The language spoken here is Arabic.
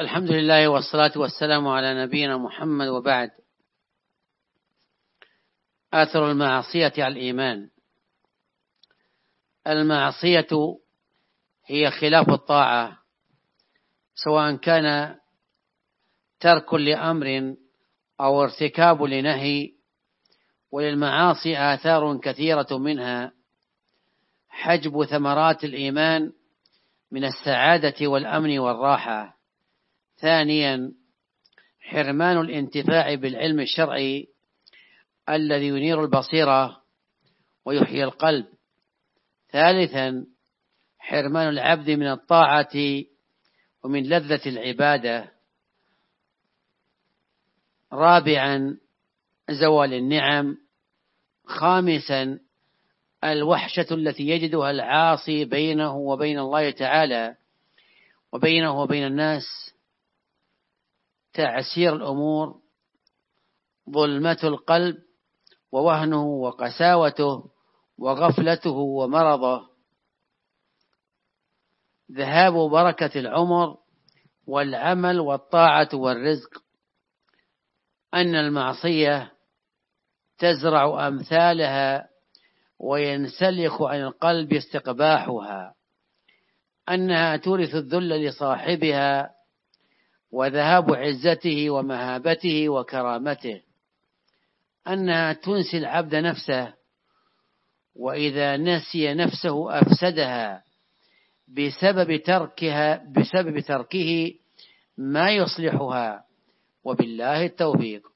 الحمد لله والصلاة والسلام على نبينا محمد، وبعد. آثر المعصية على الإيمان. المعصية هي خلاف الطاعة، سواء كان ترك لأمر أو ارتكاب لنهي، وللمعاصي آثار كثيرة، منها حجب ثمرات الإيمان من السعادة والأمن والراحة. ثانيا، حرمان الانتفاع بالعلم الشرعي الذي ينير البصيرة ويحيي القلب. ثالثا، حرمان العبد من الطاعة ومن لذة العبادة. رابعا، زوال النعم. خامسا، الوحشة التي يجدها العاصي بينه وبين الله تعالى وبينه وبين الناس. تعسير الأمور، ظلمة القلب ووهنه وقساوته وغفلته ومرضه. ذهاب بركة العمر والعمل والطاعة والرزق. أن المعصية تزرع أمثالها وينسلخ عن القلب استقباحها. أنها تورث الذل لصاحبها وذهاب عزته ومهابته وكرامته. أنها تنسي العبد نفسه، وإذا نسي نفسه أفسدها بسبب تركه ما يصلحها. وبالله التوفيق.